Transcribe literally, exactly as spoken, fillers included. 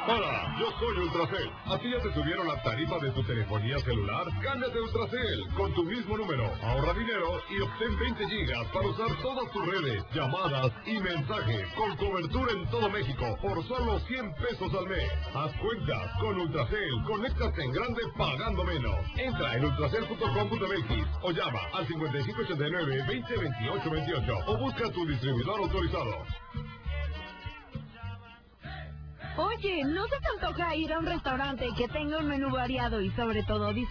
Hola, yo soy Ultracel. ¿A ti ya te subieron la tarifa de tu telefonía celular? Cámbiate a Ultracel con tu mismo número. Ahorra dinero y obtén veinte gigas para usar todas tus redes, llamadas y mensajes con cobertura en todo México por solo cien pesos al mes. Haz cuentas con Ultracel. Conéctate en grande pagando menos. Entra en ultracel punto com punto m x o llama al cincuenta y cinco ochenta y nueve veinte veintiocho veintiocho o busca tu distribuidor autorizado. Oye, ¿no se te antoja ir a un restaurante que tenga un menú variado y sobre todo